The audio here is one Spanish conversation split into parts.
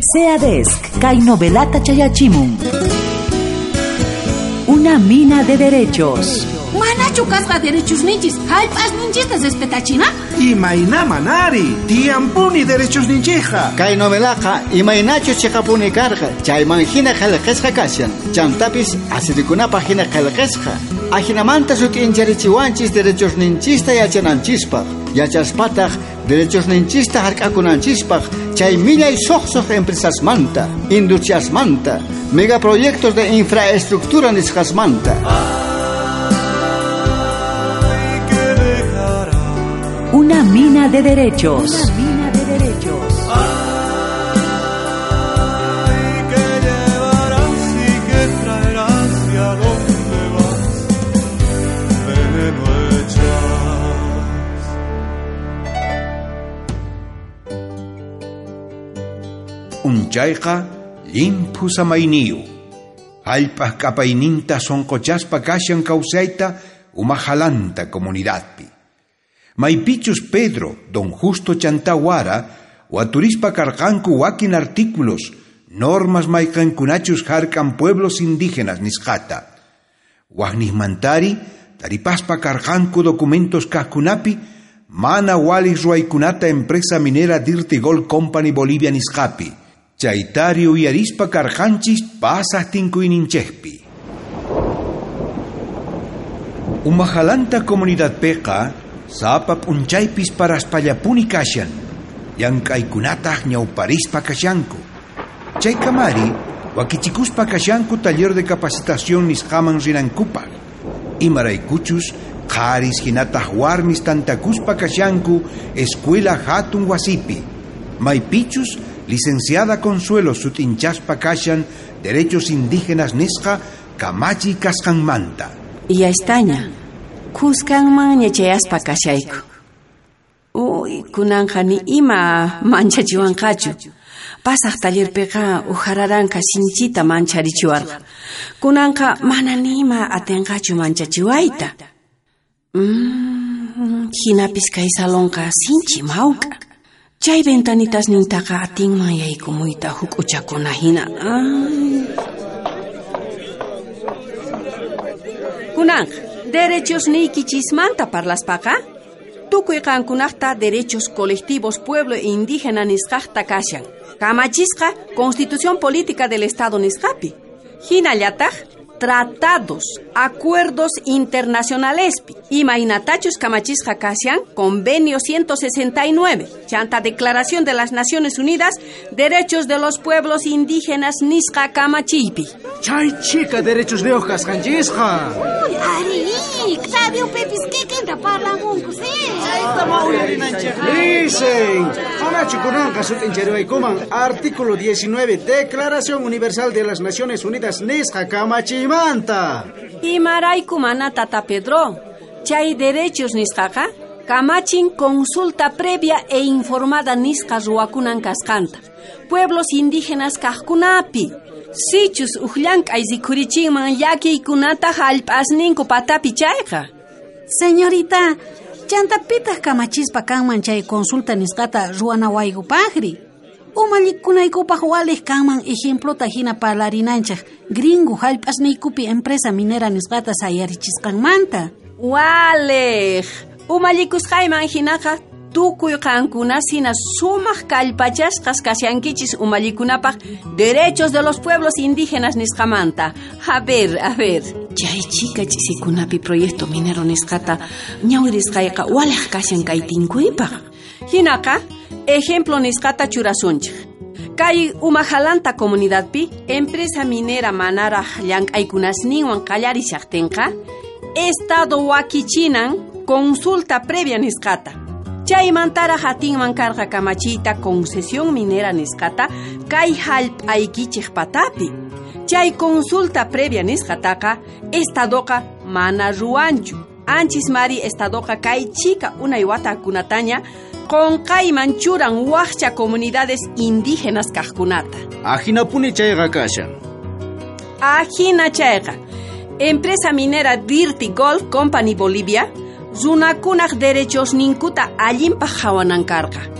SEADESC, kay novelata chayachimun. Una mina de derechos. Manachu kasqa derechos ninchis, hallp'as ninchistas respetachina? Imayna manari, tiampuni derechos ninchija. Kay novelaqa imaynachu chiqapuni karqa, chayman hina qillqisqa kashan. Chantapis asirikunapa hina qillqisqa. Ajinamanta sutincharichiwanchis derechos ninchista yachananchispaq. Yachaspataq derechos ninchista hark'akunanchispaq. Chay millay soqsoq empresasmanta, industriasmanta, megaproyectos de infraestructura nisqasmanta. Una mina de derechos. Una mina de derechos. Ay, que llevarás y que traerás y a dónde vas, veneno echas. Unchayqa limpu samayniyu. Hallp'aq q'apayninta sonqochaspa kashan kawsayta umajalanta comunidadpi. Maypichus Pedro, Don Justo Chantawara, waturispa karqanku wakin artículos, normas mayqankunachus harkan pueblos indígenas nisqata. Waqnismantari, taripaspa karqanku documentos kaqkunapi, mana walis ruaykunata empresa minera Dirty Gold Company Bolivia nisqapi. Chaytari uyarispa karqanchis pasaq tinkuyninchejpi. Umajalanta comunidad peqa, sapa punchaypis paraspallapuni kashan, llank'aykunataq ñawparispa kashanku. Chay kamari, wakichikuspa kashanku taller de capacitación nisqaman rinankupaq. Imaraykuchus, qaris hinataq warmis tantakuspa kashanku escuela hatun wasipi. Maypichus, licenciada Consuelo sutinchaspa kashan derechos indígenas nisqa kamachi kasqanmanta. Ya estaña. Kuskanman ñachayaspa kashayku. Uy, kunanja ni ima manchachiwanqachu. Pasaq tallerpiqa ujararanqa sinchita mancharichiwarqa. Kunanqa mana nima atinqachu manchachiwayta. Hinapis kay salonqa sinchi mawqa. Chay ventanitas nintaqa atinman yaykumuyta huk uchakuna hina. Kunanqa derechos niykichismanta parlaspaqa, tukuy qankunaqta derechos colectivos pueblo e indígena nisqaqta kashan. Kamachisqa Constitución Política del Estado nisqapi. Hinallataq tratados, acuerdos internacionalespi. Imaynatachus kamachisqa kashan Convenio 169, chanta Declaración de las Naciones Unidas, Derechos de los Pueblos Indígenas nisqa kamachiypi. Chay chica derechos de hojas kanchisqa. Uy, ari, Claudio Pepis, ¿qué queda parlamunku, sí? Dicen, Anachu Kunanqa sutinchariwaykuman, artículo 19, Declaración Universal de las Naciones Unidas nisqa kamachimanta. Imarayku mana tata Pedro, chay derechos nisqaqa, kamachin consulta previa e informada nisqa ruwakunan kasqanta. Pueblos indígenas kaqkunapi. Sichus uhllanq'ay sikhurichinman llakiykunata hallp'asninku patapi chayqa. Señorita, chantapitaq kamachispa kanman chay consulta nisqata ruwanawaykupaqri. Umalliqkunaykupaq waliq kanman ejemplota hina parlarinanchaq gringo hallp'asniykupi empresa minera nisqata sayarichisqanmanta. Waliq, umallikusqayman hinaqa tukuy qankuna sina sumaq kallpachasqas kashankichis umallikunapaq derechos de los pueblos indígenas nisqamanta. A ver. Chay chica chisikunapi proyecto minero nisqata ñawirisqayqa waliq kashan kay tinkuypaq. Hinaqa ejemplo nisqata churasunchik. Kay umajalanta comunidadpi empresa minera manaraq llank'aykunasninwan qallarishaqtinqa estado wakichinan consulta previa nisqata. Chaymantara hatinman karqa kamachiyta concesión minera nisqata kay hallp'aykichik patapi. Chay consulta previa nisqataqa estadoqa mana ruwanchu. Anchis mari estadoqa kay chica unay watakunataña qonqayman churan waqcha comunidades indígenas kaqkunata. Ajinapuni chayqa kashan. Ajina chayqa empresa minera Dirty Gold Company Bolivia runakunaq derechos ninkuta allinpaq hawanankarqa.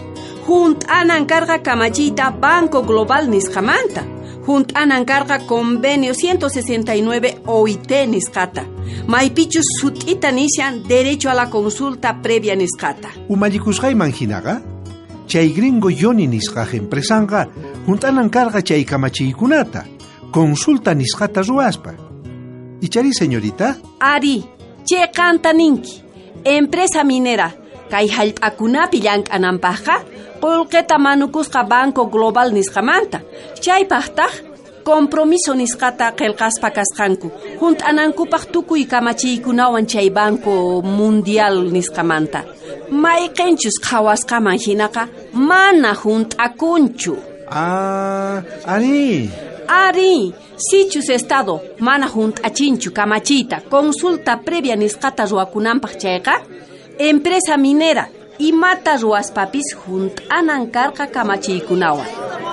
Juntanan carga kamachita Banco Global nisqamanta. Juntanan carga convenio 169 OIT nisqata. Maypichus sutita nishan derecho a la consulta previa nisqata. Umallikusqay manhinaqa chay gringo yoni nisqaq empresanqa juntanan carga chay kamachiykunata consulta nisqata ruaspa. Ichari señorita? Ari, che canta ninki. Empresa minera kay hallp'akunapi llank'anampaqqa qullqita manukusqa Banco Global nisqamanta. Chaypaqtaq compromiso nisqata qillqaspa kasqanku. Hunt'anankupaq tukuy kamachiykunawan chay Banco Mundial nisqamanta. Mayqinchus qhawasqaman hinaqa mana hunt'akunchu. Ari, sichus estado mana hunt'achinchu kamachita consulta previa nisqata ruwakunanpaq chayqa empresa minera imata ruwaspapis hunt'anan karqa kamachiykunawan.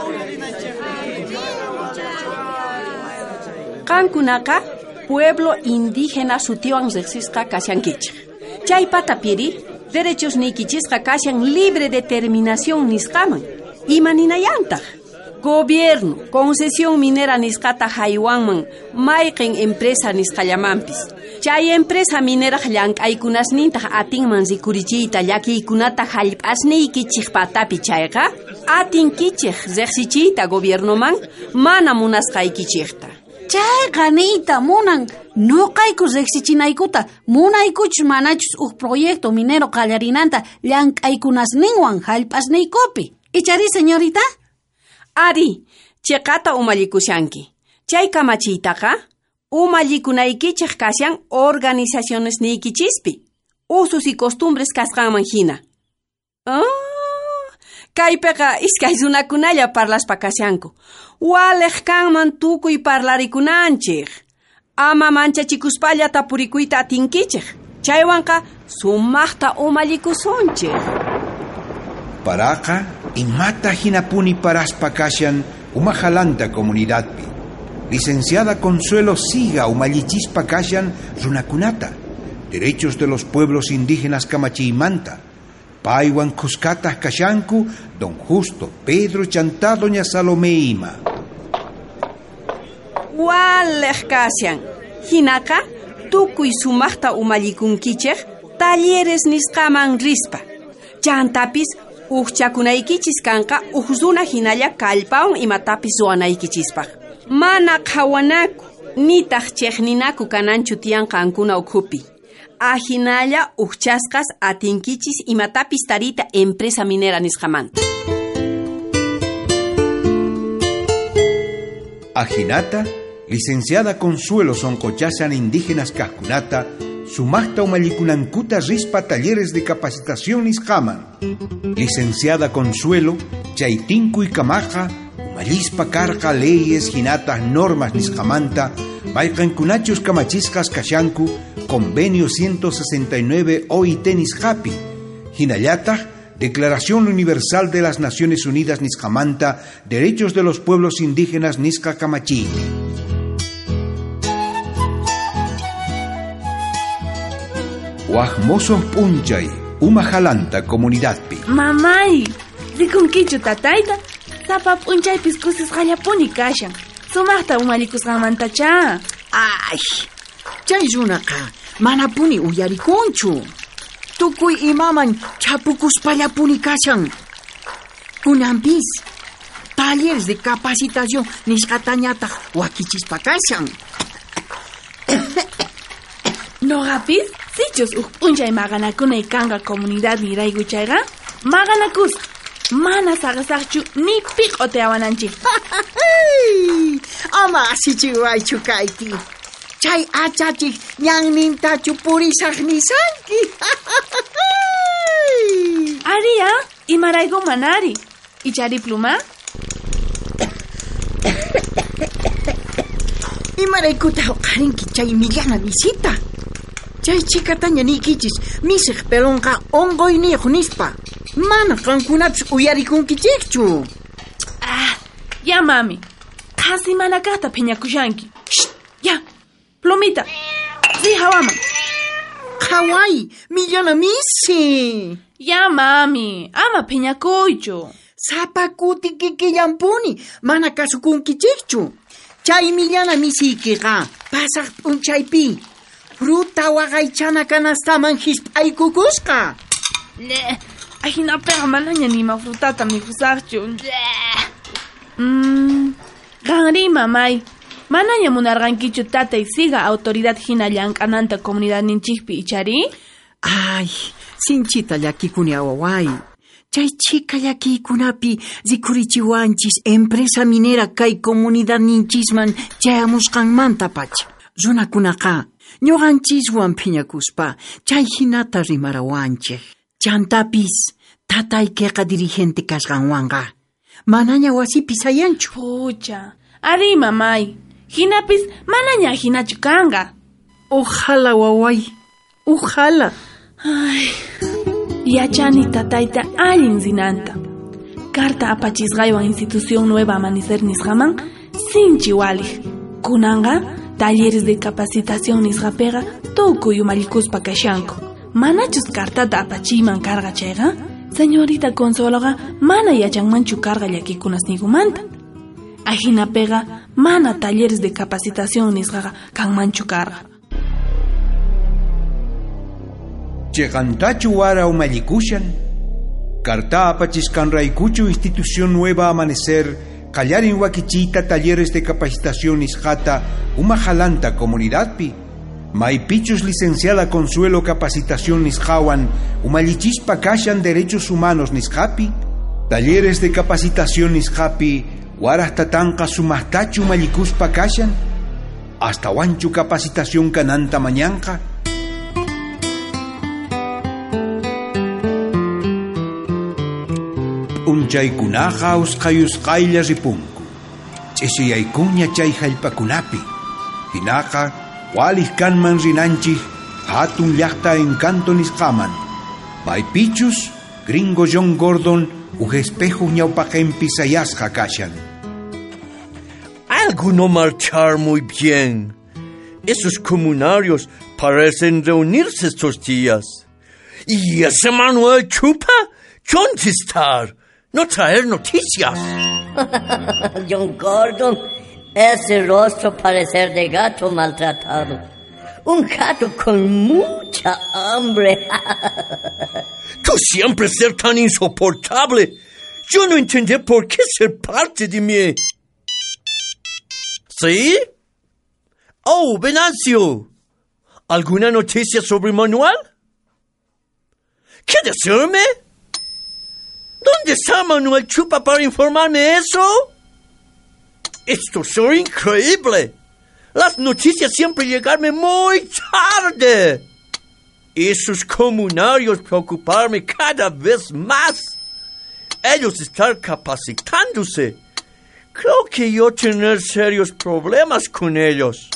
Qankunaqa pueblo indígena sutiwan riqsisqa kashankichik. Chay patapiri derechos nikichisqa kashan libre determinación nisqaman. Imaninayantaq gobierno concesión minera nisqata haywanman mayqin empresa nisqallamampis. Chay empresa minera llank'aykunasnintaq atinman rikurichiyta llakiykunata hallp'asniykichik patapi chayqa atinkichik riqsichiyta gobiernoman mana munasqaykichikta. Chay ganita munan nuqayku riqsichinaykuta munaykuchus manachus proyecto minero qallarinanta llank'aykunasninwan hallp'asniykupi. Ichari señorita? Ari, cheqata umallikushanki. Chay kamachiytaqa umallikunaykichik kashan organizaciones niykichispi. Usos y costumbres kasqanman hina. Kaypiqa iskay runakunalla parlaspa kashanku. Waleq kanman tukuy parlarikunanchik. Ama manchachikuspalla tapurikuyta atinkichik. Chaywanqa sumaqta umallikusonchik. Paraqa imata hinapuni paraspa kashan umahalanta comunidadpi. Licenciada Consuelo Siga umallichispa kashan runakunata. Derechos de los pueblos indígenas Kamachiymanta. Paiwan kuskata kashanku Don Justo Pedro Chantá Doña Salomé Ima. Waleq kashan. Hinaka tukuy sumaqta umallikunkichik talleres nisqaman rispa. Chantapis uqchakunaykichis kanqa uqruna hinalla kallpawan imatapis ruwanaykichispaq. Mana qhawanaku nitaq chiqninaku kananchu tiyan qankuna ukhupi. Ahinalla uqchasqas atinkichis imatapis tarita empresa minera nisqamanta. Ajinata, licenciada Consuelo Soncochasan indígenas Cascunata, sumaqta umallikunankuta rispa talleres de capacitación nisqaman. Licenciada Consuelo, chaytinku y kamaja, umallispa karqa leyes hinatas normas nisqamanta, mayqankunachus kamachisqas kashanku, convenio 169 OIT nisqapi, hinallataq, Declaración Universal de las Naciones Unidas nisqamanta, Derechos de los Pueblos Indígenas nisqa kamachi. Wajmosos punchay, umahalanta comunidadpi. Mamay, rikunkichu tatayta, sapa punchay piskusis qallapuni kashan. Sumaqta umallikusqanmantacha. Ay, chay runaqa manapuni uyarikunchu. Tukuy imaman chapukuspallapuni kashan. Kunanpis talleres de capacitación nisqatañataq wakichispa kashan. Noqapis sichus punchay maqanakunay kanqa comunidad niraykuchayqa maqanakusqa. Mana saqasaqchu ni piq'ote awananchik. Ama asichiwaychu kayti. Chay achachik ñannintachu purisaq nisanki. Ariya, imarayku manari. Ichari pluma? Imaraykuta huqarinki chay millana misita. Chay chikataña nikichis misiq pelonqa onqoyniyuq nispa. Mana qankunapis uyarikunkichikchu. Ya mami. Qasi manakaqta phiñakushanki. Ya, plumita. Sí, hawaman. Qhaway, millana misi. Ya, mami, ama piñakuychu. Sapakuti kikillampuni, mana kasukunkichikchu. Chay millana misikiqa, pasaq p'unchaypi. Fruta waqaychana kanastaman hisp'aykukusqa. Ahinapiqa manaña nima frutata mikusaqchu. Qanri, mamay. Manaña munarqankichu tatay siga autoridad hina llank'ananta comunidad ninchikpi ichari? Ay, sinchita llakikuni awaway. Chay chika llakikunapi zikurichiwanchis empresa minera kay comunidad ninchisman chayamusqanmanta pacha. Runakunaqa ñuqanchiswan phiñakuspa chay hinata rimarawanchik. Chantapis tataykiqa dirigente kasqanwanqa manaña wasipi sayanchu. Pucha, ari mamay. Hinapis manaña hinachu kanga. Ojalá waway, ojalá. Ay, yachani tatayta allin zinanta. Carta apachisqaywan institución nueva amanecer nisqaman sinchi walij. Kunanga talleres de capacitación nisqapega tukuy umallikuspa kashanku. Manachus cartata apachiyman karqa chayqa? Señorita Consoloqa mana yachanmanchu karqa llakikunas nikumanta. Ahinapiqa mana talleres de capacitación nisqaqa kanmanchu karqa. Cheqantachu wara umallikushan, carta apachisqanraykuchu institución nueva amanecer qallarin wakichiyta talleres de capacitación nisqata umajalanta comunidadpi. Maypichus licenciada Consuelo Capacitación nisqawan umallichispa kashan derechos humanos nisqapi, talleres de capacitación nisqapi warajtatanqa sumaqtachu umallikuspa kashan, hasta wanchu capacitación kananta mañanqa. Unchaykunaqa usqayusqaylla ripunku, ch'isiyaykuña chay hallp'akunapi, hinaqa walij kanman rinanchik hatun llaqta Encanto nisqaman. Maypichus gringo John Gordon ujespejo ñawpaqenpi sayasqa kashan. Algo no marchar muy bien. Esos comunarios parecen reunirse estos días. ¿Y ese Manuel Chupa? ¿Dónde estar? No traer noticias. John Gordon, ese rostro parecer de gato maltratado. Un gato con mucha hambre. Tú siempre ser tan insoportable. Yo no entendí por qué ser parte de mí. ¿Sí? Oh, Venancio. ¿Alguna noticia sobre Manuel? ¿Qué decirme? ¿Dónde está Manuel Chupa para informarme eso? Esto es increíble. Las noticias siempre llegarme muy tarde. Esos comunarios preocuparme cada vez más. Ellos están capacitándose. Creo que yo tener serios problemas con ellos.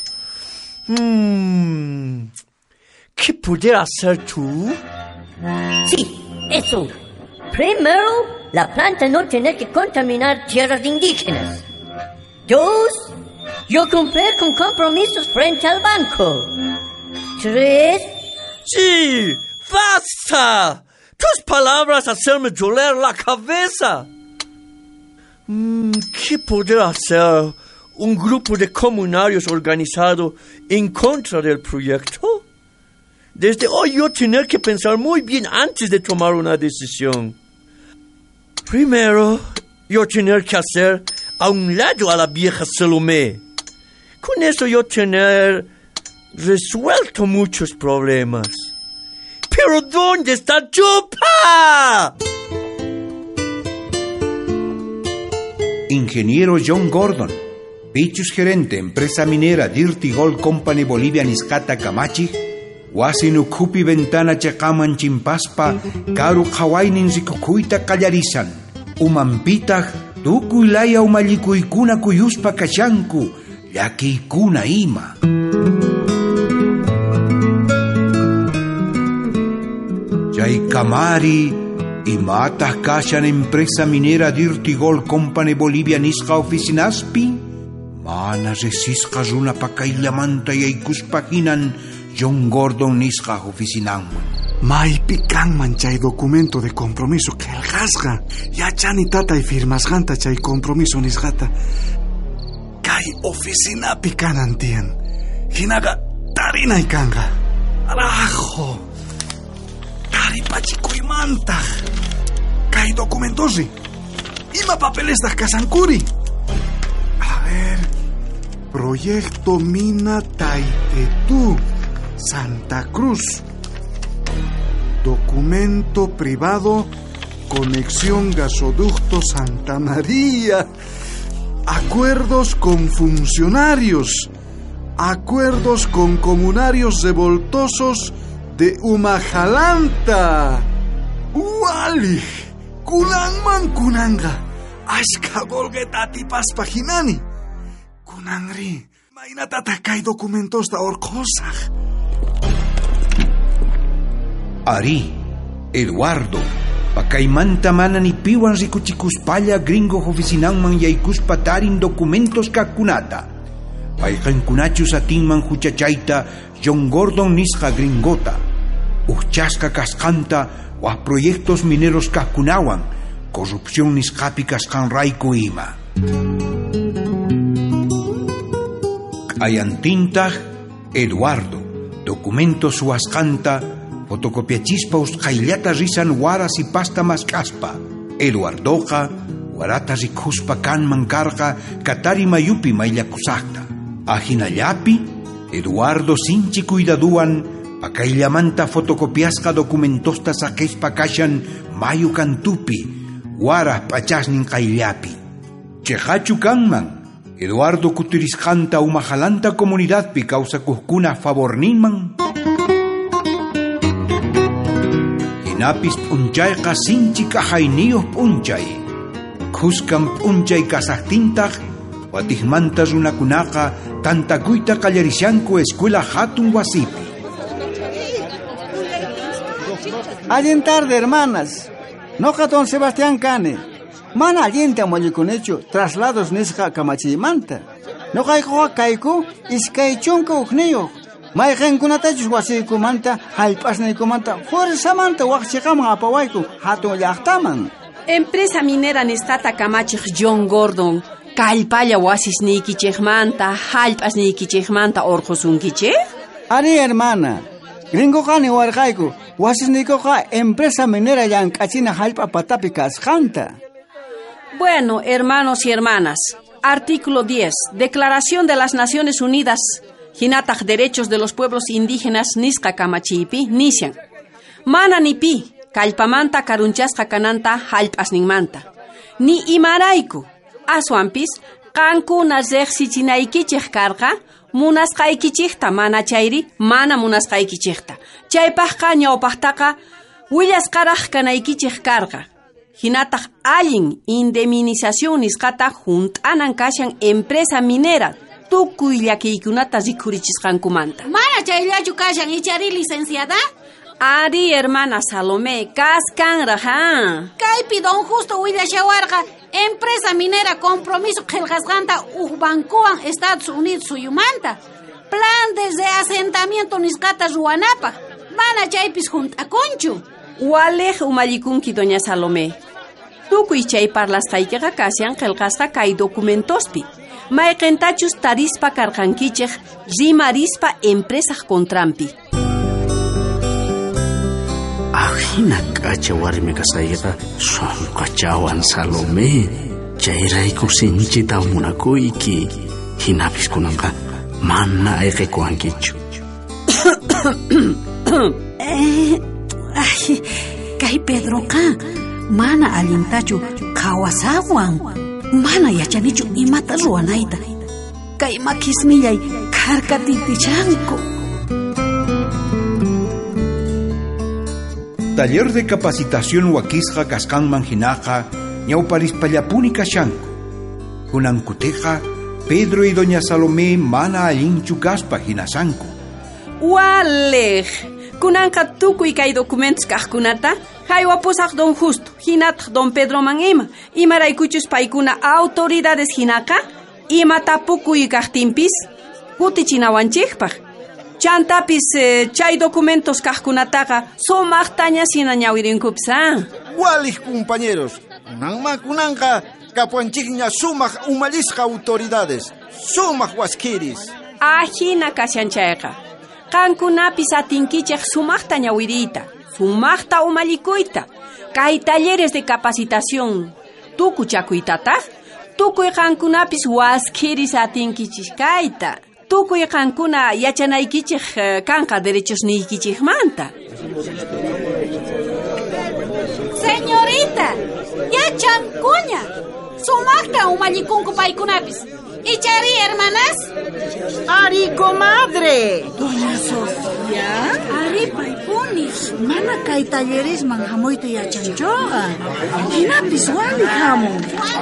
¿Qué podrás hacer tú? Sí, eso. Primero, la planta no tiene que contaminar tierras indígenas. 2, yo cumplir con compromisos frente al banco. 3... ¡Sí! ¡Basta! Tus palabras hacerme doler la cabeza. ¿Qué podrá hacer un grupo de comunarios organizado en contra del proyecto? Desde hoy yo tener que pensar muy bien antes de tomar una decisión. Primero, yo tener que hacer a un lado a la vieja Salomé. Con eso yo tener resuelto muchos problemas. ¿Pero dónde está Chupa? Ingeniero John Gordon, Pichus gerente empresa minera Dirty Gold Company Bolivia Nisqata Kamachi, Wasinukupi ventana chakaman chimpaspa, karu qhawaynin rikukuyta qallarizan, umanpitaq tukuylaya umallikuykunakuna kuyuspa kashanku, llakiykuna ima. Chay kamari imataq kashan empresa minera Dirty Gold Company Bolivia nisqa oficinaspi, mana resisqa runa pakayllamanta yaykuspa hinan John Gordon nisqa oficinanman. Maypi kanman chay documento de compromiso qillqasqa. Yachani tatay firmasqanta chay compromiso nisqata. Kay oficinapi kanan tiyan. Hinaqa tarinay kanqa. Arajo. Taripachikuymantaq. Kay documentosi. Ima papelestaq kasankuri. A ver. Proyecto Mina Taitetú, Santa Cruz. Documento privado, conexión gasoducto Santa María. Acuerdos con funcionarios. Acuerdos con comunarios revoltosos de Umajalanta. Wali, kunanman kunanga. Ashka volgetati paspahinani. Kunangri, mainatata kay documentos da orcosaj. Ari, Eduardo, pakaymanta mana ni piwan rikuchikuspalla gringo oficinanman yaykuspa tarin documentos kakunata. Payqankunachus atinman huchachayta John Gordon nisqa gringota. Uchasqa kasqanta wa proyectos mineros kakunawan, corrupción nisqapi kasqanrayku ima. Ayantintaq Eduardo, documentos suasqanta, fotocopiachispa usqayllata risan waras y pasta mascaspa. Eduardoqa, warata rikhuspa kanman karqa Katari mayupi mayllakusaqta. Ajinallapi, Eduardo sinchi cuidaduan, pakayllamanta fotocopiasqa documentosta saqespa kashan mayu kantupi, waras pachasnin qayllapi. Cheqachu kanman, Eduardo kutirisqanta Umajalanta comunidadpi kawsakuqkuna favorninman. Hinapis p'unchayqa sinchi kahayniyuq p'unchay. Khuskan p'unchay kasaqtintaq watijmanta runakunaqa tantakuyta qallarishanku escuela hatun wasipi. Allen tarde, hermanas. Noqa don Sebastián Cane. Mana allinta mollikunichu traslados nisqa kamachiymanta. Noqaykuqa kayku iskay chunka uqniyuq. Mayqinkunatachus wasiykumanta hallp'asniykumanta fuerzamanta waqchiqaman apawayku hatun llaqtaman. Empresa minera nisqata kamachiq John Gordon kallpalla wasisniykichikmanta hallp'asniykichikmanta urqusunkichik? Ari hermana, gringoqani warqayku wasisniykuqa empresa minera llank'achina hallp'a patapi kasqanta. Bueno, hermanos y hermanas, artículo 10, Declaración de las Naciones Unidas, Hinataj Derechos de los Pueblos Indígenas Nisqa Kamachipi, Nisian. Mana nipi, kallpamanta karunchasqa kananta hallp'asninmanta. Ni imarayku, aswampis, qankuna reqsichinaykichik karqa, munasqaykichikta mana chayri, mana munasqaykichikta. Chaypaqqa ñawpaqtaqa, willasqaraq kanaykichik karqa. Hinataj allin indemnización nisqata juntanan kashan empresa minera tukuy llakiykunata rikurichisqankumanta. Mana chayllachu kashan ichari licenciada? Ari hermana Salomé, kaskanraja. Kaypi don Justo willashawarqa empresa minera compromiso qillqasqanta bankuwan Estados Unidos suyumanta. Plan de reasentamiento nisqata ruwanapaq. Mana chaypis juntakunchu. Walej umallikunki doña Salomé. Tukuy chay parlasqaykiqa kashan qillqasqa kay documentospi. Mayqintachus tarispa karqankichik rimarispa empresaq kontrampi. Ajina k'acha warmi kasayqa sonqachawan Salomé. Chayrayku sinchita munakuyki. Hinapis kunanqa mana ayqikuwankichu. Kay Pedroqa mana allintachu qawasawan. Mana yachanichu imata ruwanayta. Kay makismillay karkatitichanku. Taller de capacitación wakisqa kasqanman hinaqa ñawparispallapuni kashanku. Kunankuteqa Pedro y doña Salomé mana allinchu kaspa hinasanku. Walej, kunanqa tukuy kay documentos kaqkunata haywapusaq don Justo, hinataq don Pedro man imaraykuchus paykuna autoridades hinaqa imatapukuy kaqtinpis kutichinawanchikpaq. Chantapis chay documentos kajkunataqa sumaqtaña sina ñawirinkupsa. Walik compañeros, kunanqa kapuanchikña sumaq umalisqa autoridades, sumaq waskiris. Ajina kashanchayqa. Kankunapis atinkichik sumaqta ñawirita, sumaqta umallikuyta. Kay talleres de capacitación tukuchakuytataq, tukuy kankunapis waskiris atinkichishkayta. Tukuy kankuna yachanaykichik kanqa derechos niykichikmanta. Señorita, yachankuña. Sumaqta umallikunku paykunapis. ¿Ichari, hermanas? ¡Ari, comadre! Doña Sofía. Ari, paypunis. Mana kay talleres man hamoyta yachanchoqa. Hinapis wali hamun.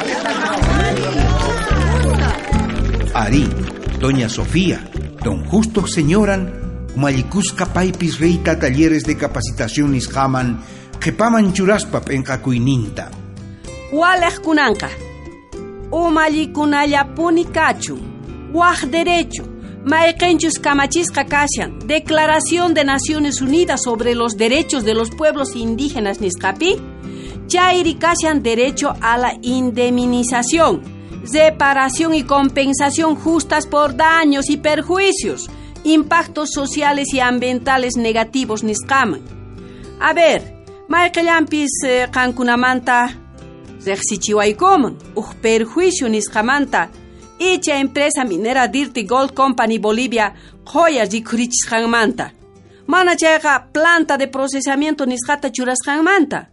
Ari, Doña Sofía, Don Justo señoran, Umallicusca paipis reita talleres de capacitación nisqaman, qepaman churaspa penqakuyninta. Walej kunanqa. Umallikunallapuni kachu, waj derecho, maiqenchus kamachisqa kashan, Declaración de Naciones Unidas sobre los Derechos de los Pueblos Indígenas nisqapi, chayri kashan derecho a la indemnización, reparación y compensación justas por daños y perjuicios, impactos sociales y ambientales negativos nisqaman. A ver, maiqellampis kankunamanta Rexichiwaykoman, perjuicio nisqamanta, icha empresa minera Dirty Gold Company Bolivia, joyas rikurichisqanmanta. Mana chayqa planta de procesamiento nisqata churasqanmanta.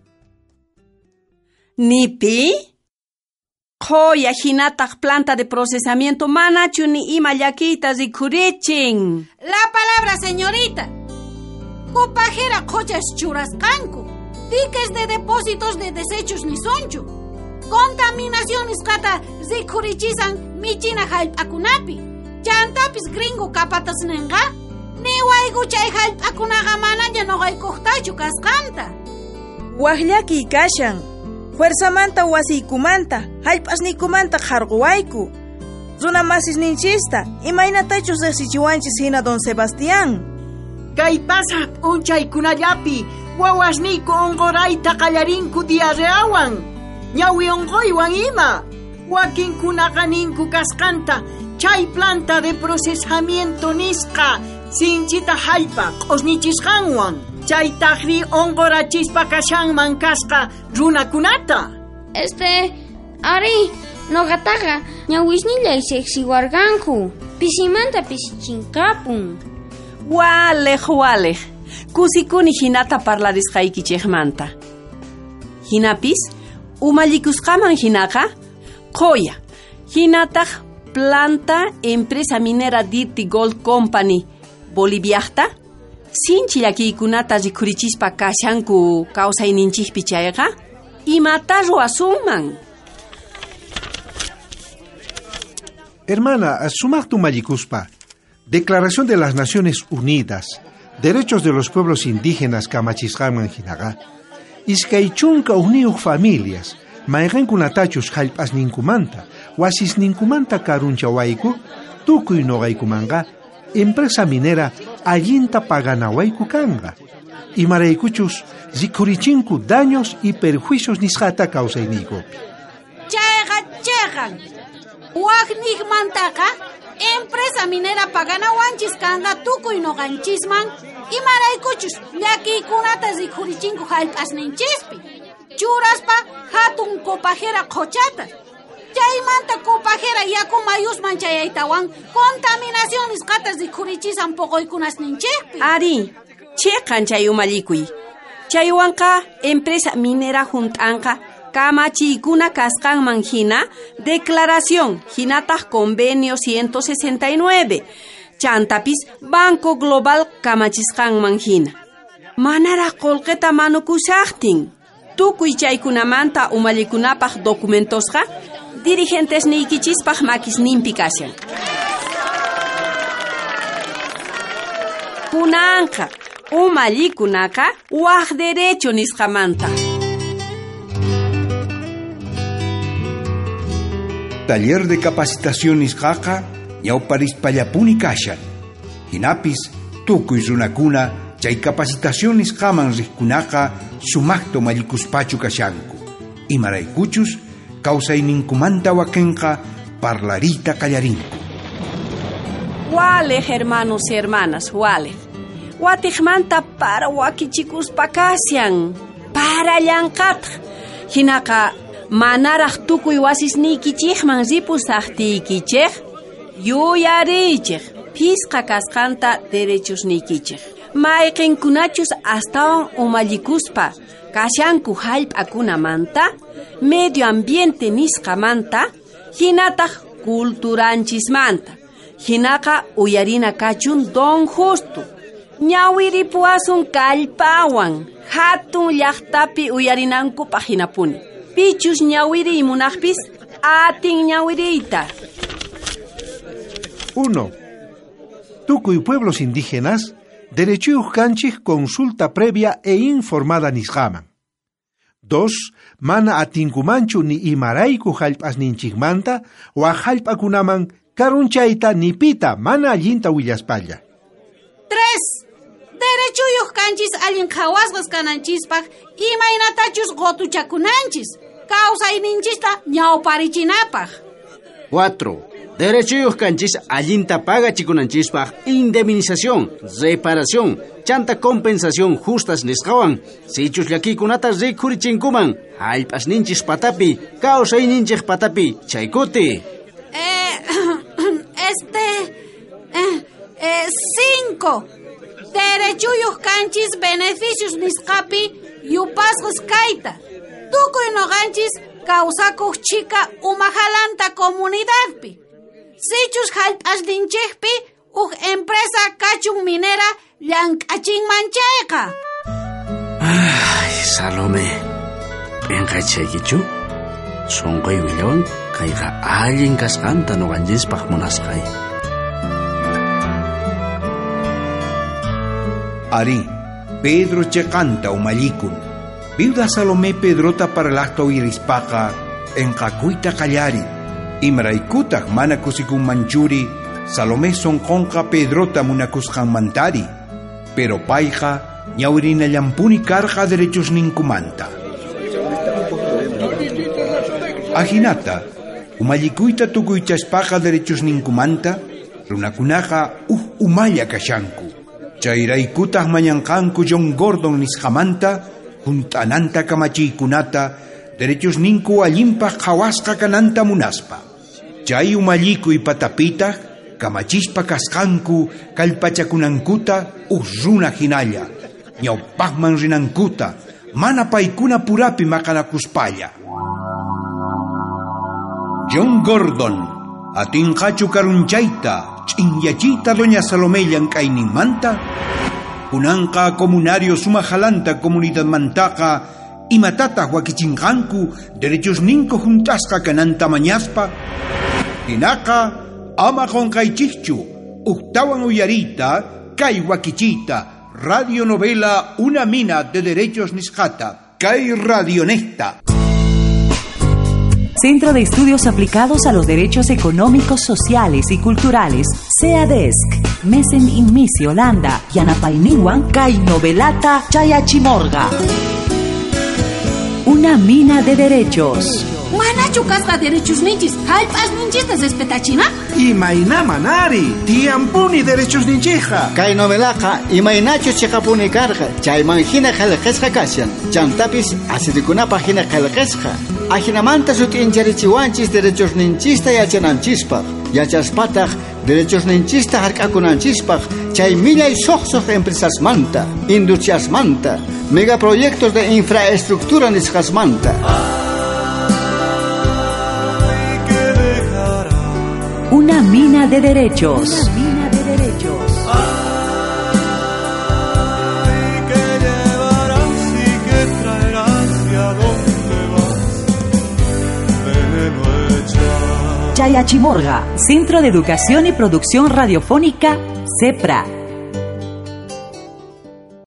Nipi? Joya hinataq planta de procesamiento manachu ni ima llakita rikurichin. La palabra, señorita. Copajera cochas churasqanku. Diques de depósitos de desechos ni sonchu. Contaminación nisqata rikurichisqan michina hallp'akunapi. Chantapis gringo kapatasninqa. Ni wayku chay hallp'akunaqa manalla noqaykuqtachu kasqanta. Waqllaki kashan. Fuerzamanta wasiykumanta, hallp'asniykumanta qarquwayku. Runa masisninchista, imaynatachus riqsichiwanchis hina Don Sebastián. Kay pasaq p'unchaykunallapi, wawasniyku unqurayta qallarinku diarreawan. Ñawi unquywan ima. Wakinkunaqa ninku kasqanta, chay planta de procesamiento nisqa, sinchita hallp'a q'usnichisqanwan. Chay taqri onqorachispa kashanman kasqa runakunata. Ari, noqataqa ñawisnillay seqsiwarqanku. Pisimanta pisichinqapun. Walej. Kusikuni hinata parlarisqaykichikmanta. Hinapis, umallikusqaman hinaqa, qoya. Hinataq planta empresa minera Dirty Gold Company Boliviaqta, sinchi llakiykunata rikurichispa kashanku kawsayninchikpi chayqa, imata ruwasunman. Hermana, sumaqtu mallikuspa, Declaración de las Naciones Unidas, Derechos de los Pueblos Indígenas kamachisqanman hinaqa, iskaychunka uniuq familias, mayqankunatachus hallp'asninkumanta, wasisninkumanta karunchawayku, tukuy noqaykumanqa, empresa minera allinta paganawayku kanqa. Imaraykuchus rikurichinku daños y perjuicios nisqata kawsayniykupi. Chayqa waqniqmantaqa empresa minera paganawanchis kanqa tukuy noqanchisman imaraykuchus llakiykunata rikurichinku hallp'asninchispi. Churaspa hatun copajera qochata. Chaymanta copajera yaku mayusman chayaytawan contaminación nisqata rikurichisqan poqoykunasninchikpi. Ari, chiqan chay umalikuy. Chaywanqa empresa minera junt'anqa kamachiykuna kasqanman hina declaración hinataq convenio 169 chantapis Banco Global kamachisqanman hina. Manaraq qullqita manukusaqtin. Tukuy chaykunamanta umallikunapaq documentosqa dirigentes niykichispaq makisninpi kashan. Kunanqa umallikunaka waq derecho nisqamanta. Taller de capacitación nisqaqa ñawparispallapuni kashan. Hinapis tukuy runakuna chay capacitación nisqaman riqkunaqa sumaqta mallikuspachu kashanku. Imaraykuchus kawsayninkumanta wakinqa parlarita qallarinku. Wale, hermanos y hermanas, wale. Watikmanta para wakichikuspa kasyan. Para llankata. Hinaqa manaraq tukuy wasisniykichikman ripusaqtiykichik yuyarichik pisqa kasqanta derechosniykichik. Mayqinkunachus astawan umallikuspa kashanku hallp'akunamanta, medio ambiente nisqamanta, hinataq kulturanchismanta. Hinaqa uyarina kachun Don Justo. Ñawiripuasun kallpawan hatun llaqtapi uyarinankupaq hinapuni. Pichus ñawiri imunaqpis atin ñawiriyta. 1. Tukuy pueblos indígenas derechuyuq kanchik consulta previa e informada nisqaman. 2. Mana atinkumanchu ni imarayku hallp'asninchikmanta wa hallp'akunaman karunchayta nipita mana allinta willaspalla. 3. Derechuyuq kanchis allin qhawasqas kananchispaq imaynatachus qotuchakunanchis kawsayninchista ñawparichinapaq. 4. Derechuyuq kanchis allinta pagachikunanchispaq indemnización, reparación, chanta compensación justas nisqawan sichus llakikunata rikurichinkuman hallp'asninchis patapi kawsayninchik patapi chaykuti. 5. Derechuyuq kanchis beneficios nisqapi yupasqas kayta. Tukuy noqanchis kawsakuq chika umajalanta comunidadpi. Sichus hallp'asninchikpi uq empresa kachun minera llank'achinmanchayqa. Ay, Salome, p'inqaychaykichu? Sunqay willawan kayqa allin kasqanta noqanchispaq munasqay. Ari, Pedro chekanta umallikun. Viuda Salomé Pedrota parlaqta uyarispaqa enqakuyta qallari. Imaraykutaq mana kusikunmanchuri Salomé sonqonqa Pedrota munakusqanmantari. Pero payqa ñawirinallampuni karqa derechosninkumanta. Ahinata, umallikuyta tukuychaspaqa derechosninkumanta runakunaqa umalla kashanku. Chayraykutaq mañanqanku John Gordon nisqamanta hunt'ananta kamachiykunata derechosninku allinpaq qhawasqa kananta munaspa. Chay umallikuy patapitaq kamachispa kasqanku kallpachakunankuta runa hinalla ñawpaqman rinankuta mana paykuna purapi maqanakuspalla. John Gordon atinqachu karunchayta ch'inyachita doña Salomé llank'ayninmanta kunanqa comunario sumajalanta comunidad mantaqa imatataq wakichinqanku derechosninku juntasqa kananta mañaspa hinaqa ama qonqaychikchu uqtawan uyariyta kay wakichiyta radionovela Una mina de derechos nisqata kay radionesta. Centro de Estudios Aplicados a los Derechos Económicos, Sociales y Culturales, CEADESC, Mesen Inmisi Holanda, Yanapainiwan, Kai Novelata, Chayachimorga. Una mina de derechos. Manachu kasqa derechos ninchis, hallp'as ninchistas respetachina? Imayna manari, tiampuni derechos ninchija. Kay novelaqa imaynachu chiqapuni karqa, chaymanhina qillqisqa kasyan. Chantapis asirikunapa hina qillqisqa. Ajinamanta sutincharichiwanchis derechos ninchista yachananchispaq. Yachaspataq derechos ninchista hark'akunanchispaq. Chay millay soqsoq empresasmanta, industriasmanta, megaproyectos de infraestructura nisqasmanta. Una mina de derechos. Hay que llevarás y que traerás y a dónde vas. Veneno echar. Chayachimorga, Centro de Educación y Producción Radiofónica, CEPRA.